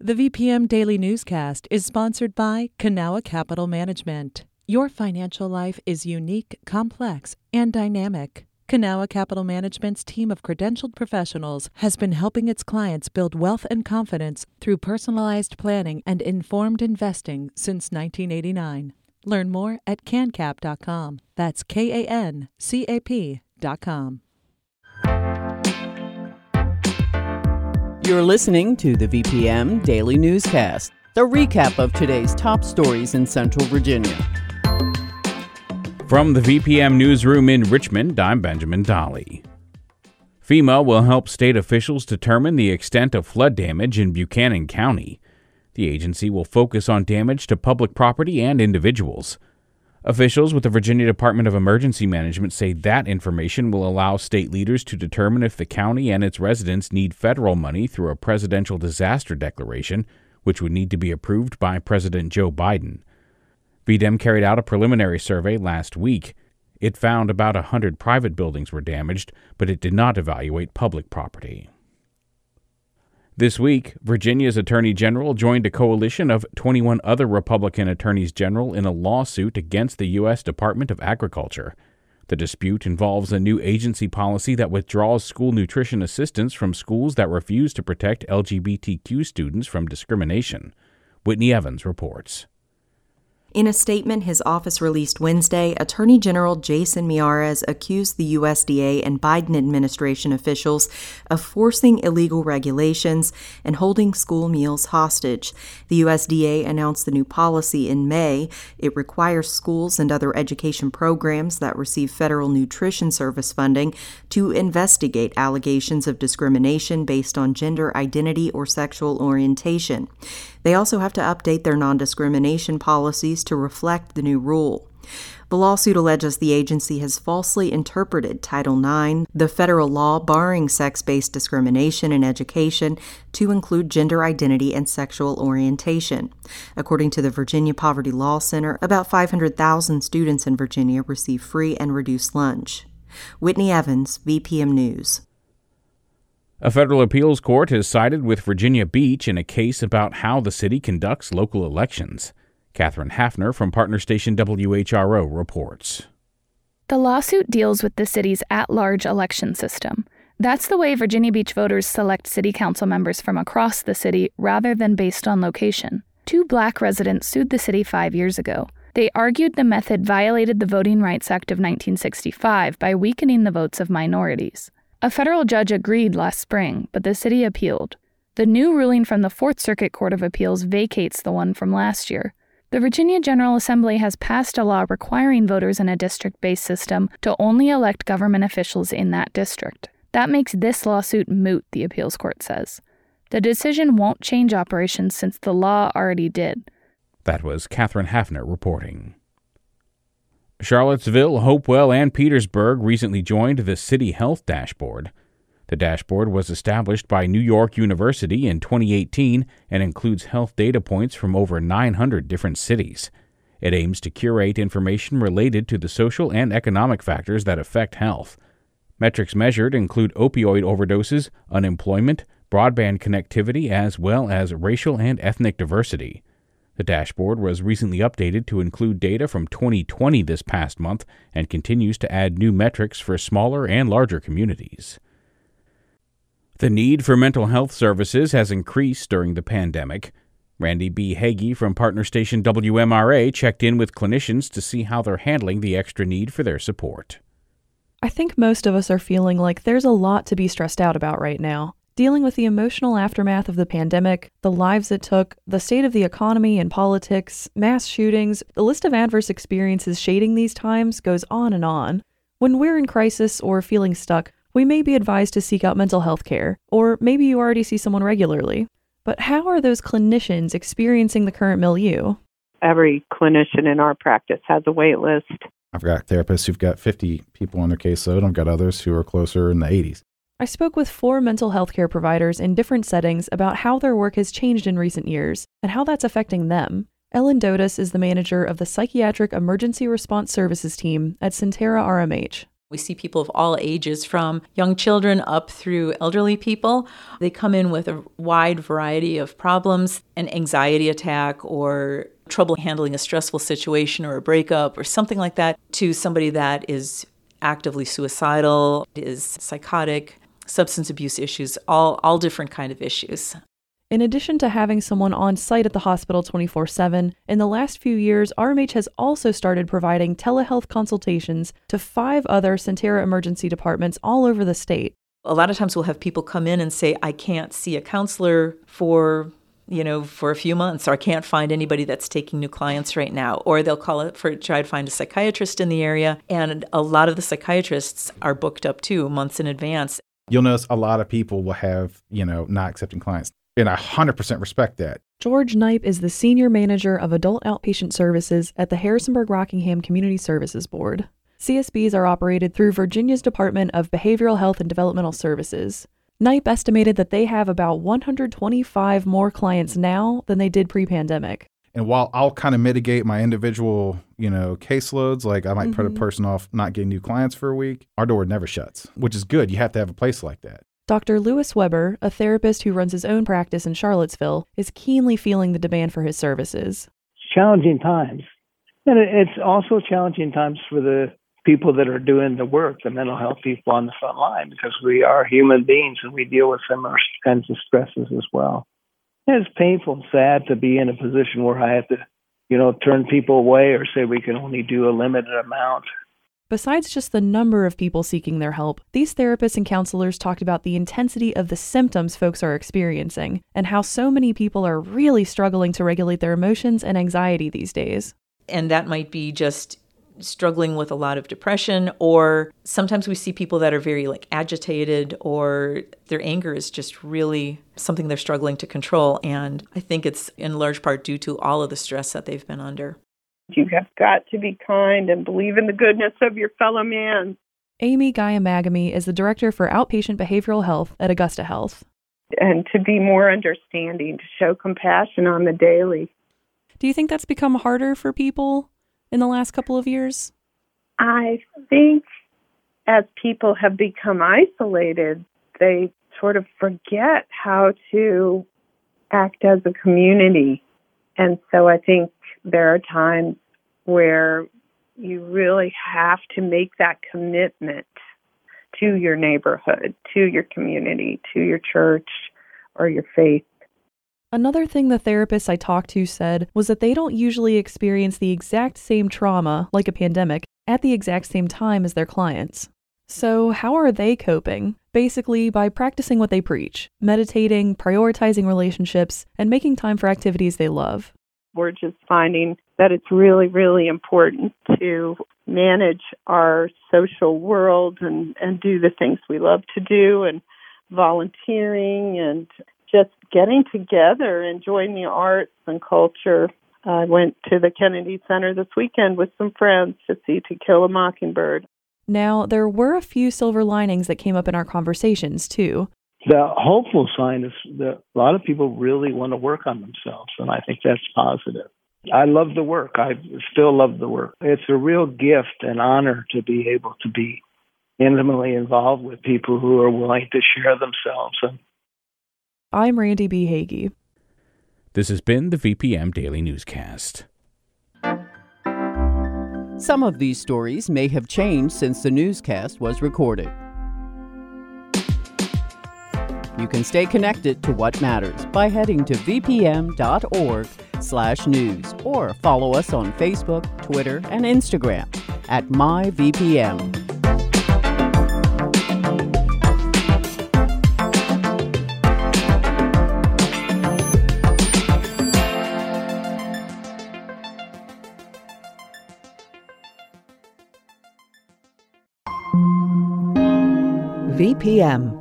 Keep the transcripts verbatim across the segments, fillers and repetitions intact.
The V P M Daily Newscast is sponsored by Kanawha Capital Management. Your financial life is unique, complex, and dynamic. Kanawha Capital Management's team of credentialed professionals has been helping its clients build wealth and confidence through personalized planning and informed investing since nineteen eighty-nine. Learn more at can cap dot com. That's K A N C A P dot com. You're listening to the V P M Daily Newscast, the recap of today's top stories in Central Virginia. From the V P M Newsroom in Richmond, I'm Benjamin Dolly. FEMA will help state officials determine the extent of flood damage in Buchanan County. The agency will focus on damage to public property and individuals. Officials with the Virginia Department of Emergency Management say that information will allow state leaders to determine if the county and its residents need federal money through a presidential disaster declaration, which would need to be approved by President Joe Biden. V D E M carried out a preliminary survey last week. It found about one hundred private buildings were damaged, but it did not evaluate public property. This week, Virginia's Attorney General joined a coalition of twenty-one other Republican attorneys general in a lawsuit against the U S Department of Agriculture. The dispute involves a new agency policy that withdraws school nutrition assistance from schools that refuse to protect L G B T Q students from discrimination. Whitney Evans reports. In a statement his office released Wednesday, Attorney General Jason Miyares accused the U S D A and Biden administration officials of forcing illegal regulations and holding school meals hostage. The U S D A announced the new policy in May. It requires schools and other education programs that receive federal nutrition service funding to investigate allegations of discrimination based on gender identity or sexual orientation. They also have to update their non-discrimination policies to reflect the new rule. The lawsuit alleges the agency has falsely interpreted Title nine, the federal law barring sex-based discrimination in education, to include gender identity and sexual orientation. According to the Virginia Poverty Law Center, about five hundred thousand students in Virginia receive free and reduced lunch. Whitney Evans, V P M News. A federal appeals court has sided with Virginia Beach in a case about how the city conducts local elections. Catherine Hafner from partner station W H R O reports. The lawsuit deals with the city's at-large election system. That's the way Virginia Beach voters select city council members from across the city rather than based on location. Two black residents sued the city five years ago. They argued the method violated the Voting Rights Act of nineteen sixty-five by weakening the votes of minorities. A federal judge agreed last spring, but the city appealed. The new ruling from the Fourth Circuit Court of Appeals vacates the one from last year. The Virginia General Assembly has passed a law requiring voters in a district-based system to only elect government officials in that district. That makes this lawsuit moot, the appeals court says. The decision won't change operations since the law already did. That was Catherine Hafner reporting. Charlottesville, Hopewell, and Petersburg recently joined the City Health Dashboard. The dashboard was established by New York University in twenty eighteen and includes health data points from over nine hundred different cities. It aims to curate information related to the social and economic factors that affect health. Metrics measured include opioid overdoses, unemployment, broadband connectivity, as well as racial and ethnic diversity. The dashboard was recently updated to include data from twenty twenty this past month and continues to add new metrics for smaller and larger communities. The need for mental health services has increased during the pandemic. Randy B. Hagee from partner station W M R A checked in with clinicians to see how they're handling the extra need for their support. I think most of us are feeling like there's a lot to be stressed out about right now. Dealing with the emotional aftermath of the pandemic, the lives it took, the state of the economy and politics, mass shootings, the list of adverse experiences shading these times goes on and on. When we're in crisis or feeling stuck, we may be advised to seek out mental health care, or maybe you already see someone regularly. But how are those clinicians experiencing the current milieu? Every clinician in our practice has a wait list. I've got therapists who've got fifty people on their caseload. I've got others who are closer in the eighties. I spoke with four mental health care providers in different settings about how their work has changed in recent years and how that's affecting them. Ellen Dotis is the manager of the Psychiatric Emergency Response Services team at Sentara R M H. We see people of all ages, from young children up through elderly people. They come in with a wide variety of problems, an anxiety attack or trouble handling a stressful situation or a breakup or something like that, to somebody that is actively suicidal, is psychotic, substance abuse issues, all, all different kind of issues. In addition to having someone on site at the hospital twenty-four seven, in the last few years, R M H has also started providing telehealth consultations to five other Sentara emergency departments all over the state. A lot of times we'll have people come in and say, I can't see a counselor for, you know, for a few months, or I can't find anybody that's taking new clients right now. Or they'll call it for try to find a psychiatrist in the area. And a lot of the psychiatrists are booked up too, months in advance. You'll notice a lot of people will have, you know, not accepting clients. And I one hundred percent respect that. George Knipe is the Senior Manager of Adult Outpatient Services at the Harrisonburg-Rockingham Community Services Board. C S Bs are operated through Virginia's Department of Behavioral Health and Developmental Services. Knipe estimated that they have about one hundred twenty-five more clients now than they did pre-pandemic. And while I'll kind of mitigate my individual, you know, caseloads, like I might mm-hmm. put a person off not getting new clients for a week, our door never shuts, which is good. You have to have a place like that. Doctor Lewis Weber, a therapist who runs his own practice in Charlottesville, is keenly feeling the demand for his services. Challenging times. And it's also challenging times for the people that are doing the work, the mental health people on the front line, because we are human beings and we deal with similar kinds of stresses as well. And it's painful and sad to be in a position where I have to, you know, turn people away or say we can only do a limited amount. Besides just the number of people seeking their help, these therapists and counselors talked about the intensity of the symptoms folks are experiencing and how so many people are really struggling to regulate their emotions and anxiety these days. And that might be just struggling with a lot of depression, or sometimes we see people that are very like agitated, or their anger is just really something they're struggling to control. And I think it's in large part due to all of the stress that they've been under. You have got to be kind and believe in the goodness of your fellow man. Amy Guyamagami is the Director for Outpatient Behavioral Health at Augusta Health. And to be more understanding, to show compassion on the daily. Do you think that's become harder for people in the last couple of years? I think as people have become isolated, they sort of forget how to act as a community. And so I think there are times where you really have to make that commitment to your neighborhood, to your community, to your church or your faith. Another thing the therapists I talked to said was that they don't usually experience the exact same trauma, like a pandemic, at the exact same time as their clients. So how are they coping? Basically, by practicing what they preach, meditating, prioritizing relationships, and making time for activities they love. We're just finding that it's really, really important to manage our social world and, and do the things we love to do, and volunteering and just getting together, enjoying the arts and culture. I went to the Kennedy Center this weekend with some friends to see To Kill a Mockingbird. Now, there were a few silver linings that came up in our conversations, too. The hopeful sign is that a lot of people really want to work on themselves, and I think that's positive. I love the work. I still love the work. It's a real gift and honor to be able to be intimately involved with people who are willing to share themselves. And I'm Randy B. Hagee. This has been the V P M Daily Newscast. Some of these stories may have changed since the newscast was recorded. You can stay connected to what matters by heading to vpm.org slash news or follow us on Facebook, Twitter, and Instagram at myvpm. V P M.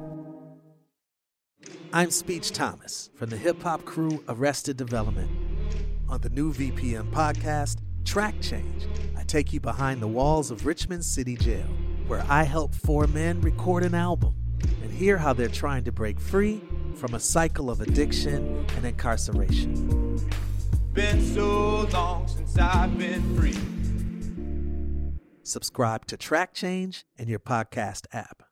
I'm Speech Thomas from the hip-hop crew Arrested Development. On the new V P M podcast, Track Change, I take you behind the walls of Richmond City Jail, where I help four men record an album and hear how they're trying to break free from a cycle of addiction and incarceration. Been so long since I've been free. Subscribe to Track Change in your podcast app.